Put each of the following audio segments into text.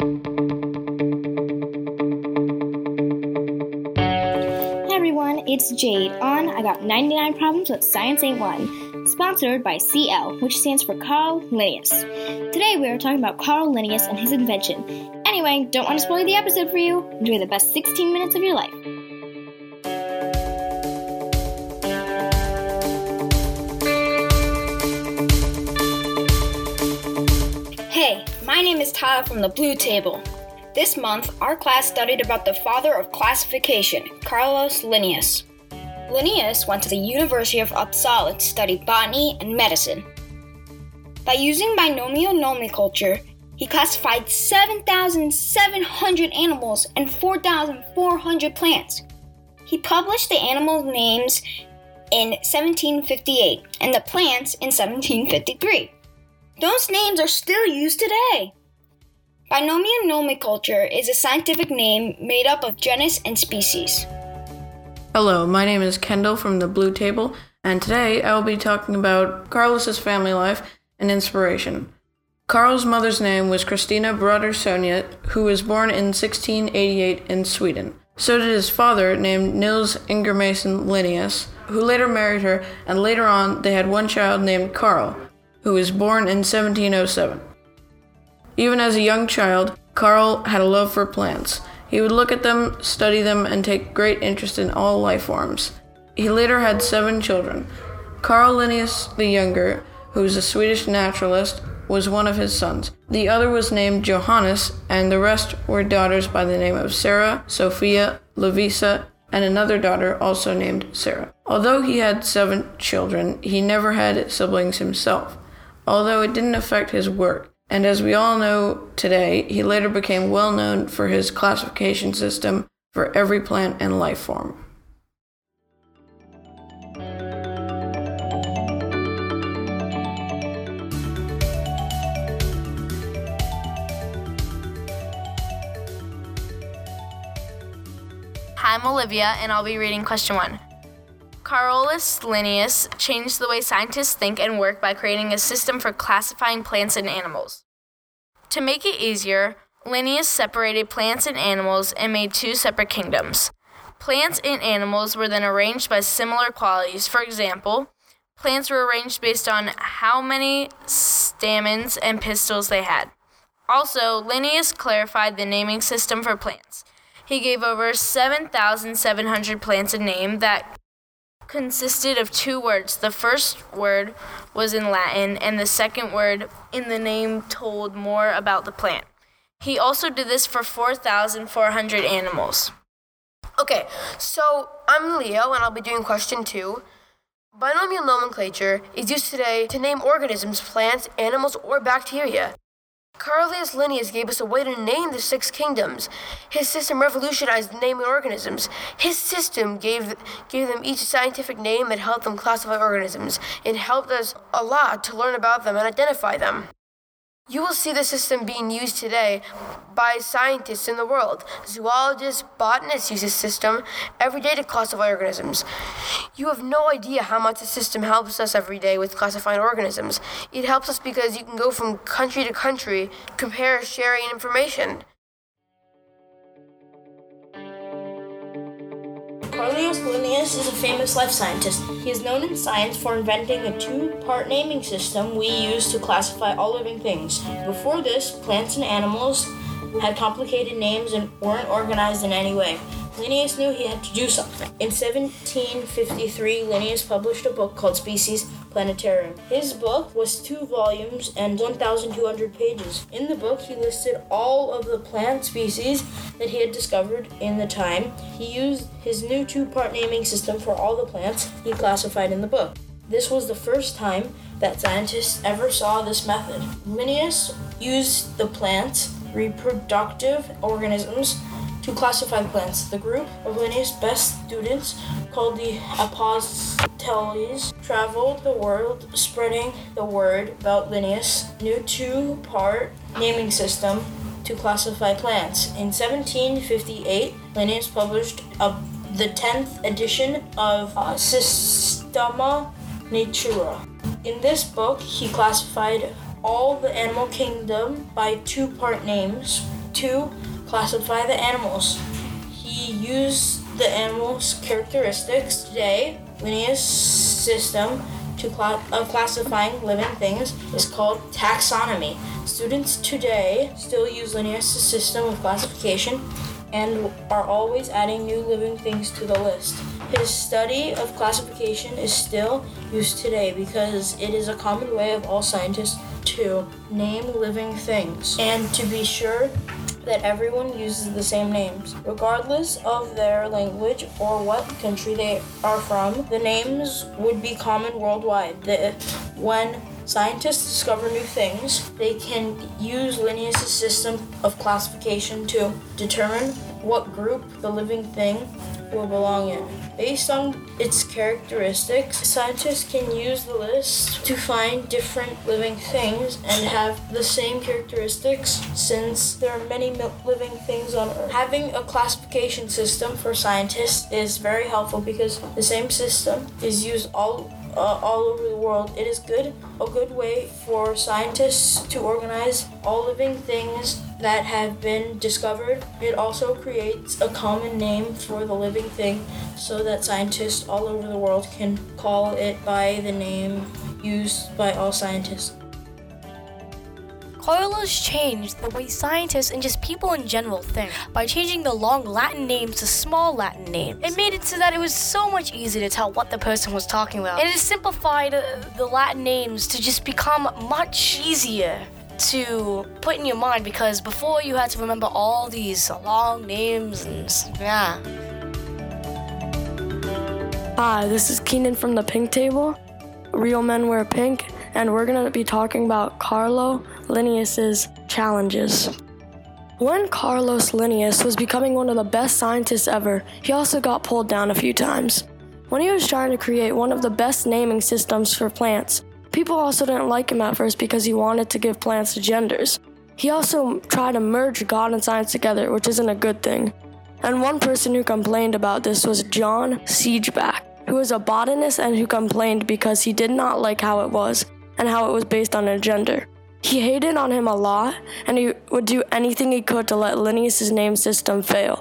Hey everyone, it's Jade on I Got 99 Problems But Science Ain't One, sponsored by CL, which stands for Carl Linnaeus. Today we are talking about Carl Linnaeus and his invention. Anyway, don't want to spoil the episode for you. Enjoy the best 16 minutes of your life. Hey, my name is Tyler from the Blue Table. This month, our class studied about the father of classification, Carlos Linnaeus. Linnaeus went to the University of Uppsala to study botany and medicine. By using binomial nomenclature, he classified 7,700 animals and 4,400 plants. He published the animal names in 1758 and the plants in 1753. Those names are still used today. Binomial nomenclature is a scientific name made up of genus and species. Hello, my name is Kendall from the Blue Table, and today I will be talking about Carlos's family life and inspiration. Carl's mother's name was Christina Broder-Sonia, who was born in 1688 in Sweden. So did his father, named Nils Ingermason Linnaeus, who later married her, and later on they had one child named Carl, who was born in 1707. Even as a young child, Carl had a love for plants. He would look at them, study them, and take great interest in all life forms. He later had 7 children. Carl Linnaeus the Younger, who was a Swedish naturalist, was one of his sons. The other was named Johannes, and the rest were daughters by the name of Sarah, Sophia, Lovisa, and another daughter also named Sarah. Although he had 7 children, he never had siblings himself, although it didn't affect his work. And as we all know today, he later became well known for his classification system for every plant and life form. Hi, I'm Olivia, and I'll be reading question 1. Carolus Linnaeus changed the way scientists think and work by creating a system for classifying plants and animals. To make it easier, Linnaeus separated plants and animals and made 2 separate kingdoms. Plants and animals were then arranged by similar qualities. For example, plants were arranged based on how many stamens and pistils they had. Also, Linnaeus clarified the naming system for plants. He gave over 7,700 plants a name that consisted of 2 words. The first word was in Latin, and the second word in the name told more about the plant. He also did this for 4,400 animals. Okay, so I'm Leo, and I'll be doing question 2. Binomial nomenclature is used today to name organisms, plants, animals, or bacteria. Carolus Linnaeus gave us a way to name the 6 kingdoms. His system revolutionized naming organisms. His system gave them each a scientific name that helped them classify organisms. It helped us a lot to learn about them and identify them. You will see the system being used today by scientists in the world. Zoologists, botanists use this system every day to classify organisms. You have no idea how much the system helps us every day with classifying organisms. It helps us because you can go from country to country, compare, sharing information. Carolus Linnaeus is a famous life scientist. He is known in science for inventing a 2-part naming system we use to classify all living things. Before this, plants and animals had complicated names and weren't organized in any way. Linnaeus knew he had to do something. In 1753, Linnaeus published a book called Species Plantarum. His book was 2 volumes and 1,200 pages. In the book, he listed all of the plant species that he had discovered in the time. He used his new 2-part naming system for all the plants he classified in the book. This was the first time that scientists ever saw this method. Linnaeus used the plants, reproductive organisms, to classify the plants. The group of Linnaeus' best students, called the Apostoles, traveled the world spreading the word about Linnaeus' new 2-part naming system to classify plants. In 1758, Linnaeus published the 10th edition of Systema Naturae. In this book, he classified all the animal kingdom by 2-part names. to classify the animals. He used the animals' characteristics. Today, Linnaeus' system of classifying living things is called taxonomy. Students today still use Linnaeus' system of classification and are always adding new living things to the list. His study of classification is still used today because it is a common way of all scientists to name living things and to be sure that everyone uses the same names. Regardless of their language or what country they are from, the names would be common worldwide. When scientists discover new things, they can use Linnaeus' system of classification to determine what group the living thing will belong in. Based on its characteristics, scientists can use the list to find different living things and have the same characteristics since there are many living things on Earth. Having a classification system for scientists is very helpful because the same system is used all over the world. It is a good way for scientists to organize all living things that have been discovered. It also creates a common name for the living thing so that scientists all over the world can call it by the name used by all scientists. Carlos changed the way scientists and just people in general think by changing the long Latin names to small Latin names. It made it so that it was so much easier to tell what the person was talking about. And it simplified the Latin names to just become much easier to put in your mind because before you had to remember all these long names and yeah. Hi, this is Keenan from the Pink Table. Real Men Wear Pink, and we're going to be talking about Carlo Linnaeus' challenges. When Carlos Linnaeus was becoming one of the best scientists ever, he also got pulled down a few times. When he was trying to create one of the best naming systems for plants, people also didn't like him at first because he wanted to give plants genders. He also tried to merge God and science together, which isn't a good thing. And one person who complained about this was John Siegebach, who was a botanist and who complained because he did not like how it was and how it was based on a gender. He hated on him a lot, and he would do anything he could to let Linnaeus' name system fail.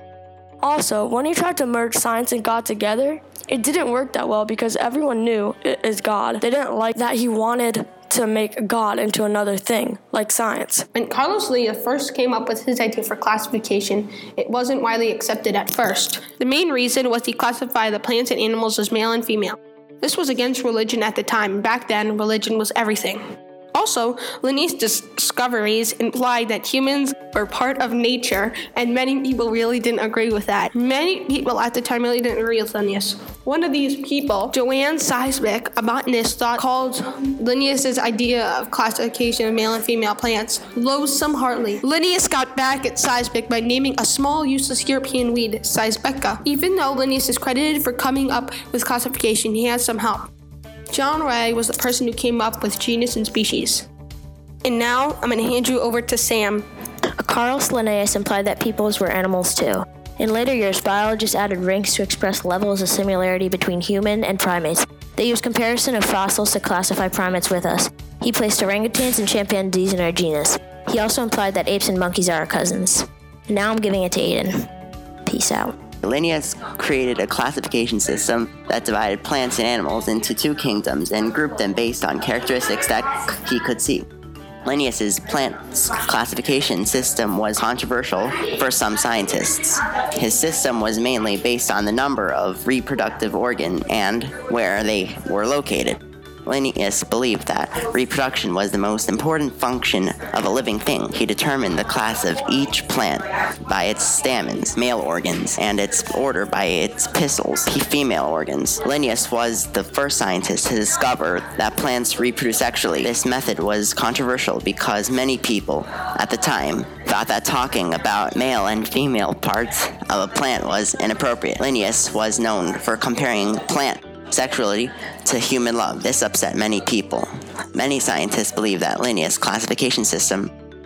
Also, when he tried to merge science and God together, it didn't work that well because everyone knew it is God. They didn't like that he wanted to make God into another thing, like science. When Carlos Linnaeus first came up with his idea for classification, it wasn't widely accepted at first. The main reason was he classified the plants and animals as male and female. This was against religion at the time. Back then, religion was everything. Also, Linnaeus' discoveries implied that humans were part of nature, and many people really didn't agree with that. Many people at the time really didn't agree with Linnaeus. One of these people, Johann Siegebach, a botanist, called Linnaeus' idea of classification of male and female plants loathsome heartily. Linnaeus got back at Siegebach by naming a small, useless European weed, Siebeca. Even though Linnaeus is credited for coming up with classification, he had some help. John Ray was the person who came up with genus and species. And now, I'm going to hand you over to Sam. Carlos Linnaeus implied that peoples were animals too. In later years, biologists added ranks to express levels of similarity between human and primates. They used comparison of fossils to classify primates with us. He placed orangutans and chimpanzees in our genus. He also implied that apes and monkeys are our cousins. And now I'm giving it to Aiden. Peace out. Linnaeus created a classification system that divided plants and animals into two kingdoms and grouped them based on characteristics that he could see. Linnaeus' plant classification system was controversial for some scientists. His system was mainly based on the number of reproductive organs and where they were located. Linnaeus believed that reproduction was the most important function of a living thing. He determined the class of each plant by its stamens, male organs, and its order by its pistils, female organs. Linnaeus was the first scientist to discover that plants reproduce sexually. This method was controversial because many people at the time thought that talking about male and female parts of a plant was inappropriate. Linnaeus was known for comparing plant sexuality to human love. This upset many people. Many scientists believe that Linnaeus' classification system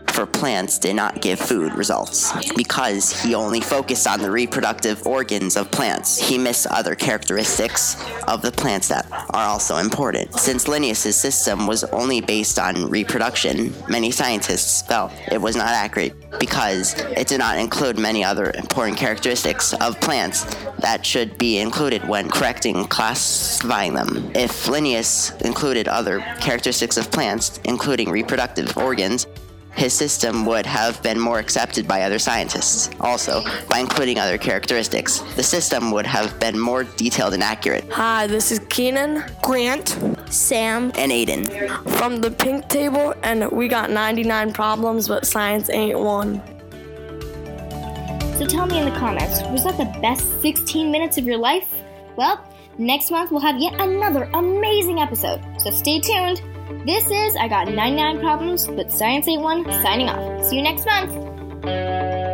for plants did not give food results because he only focused on the reproductive organs of plants. He missed other characteristics of the plants that are also important. Since Linnaeus' system was only based on reproduction, many scientists felt it was not accurate because it did not include many other important characteristics of plants that should be included when correcting and classifying them. If Linnaeus included other characteristics of plants, including reproductive organs, his system would have been more accepted by other scientists. Also, by including other characteristics, the system would have been more detailed and accurate. Hi, this is Keenan, Grant, Sam, And Aiden. from the Pink Table, and we got 99 problems, but science ain't one. So tell me in the comments, was that the best 16 minutes of your life? Well, next month we'll have yet another amazing episode, so stay tuned. This is I Got 99 Problems, but Science Ain't One, signing off. See you next month.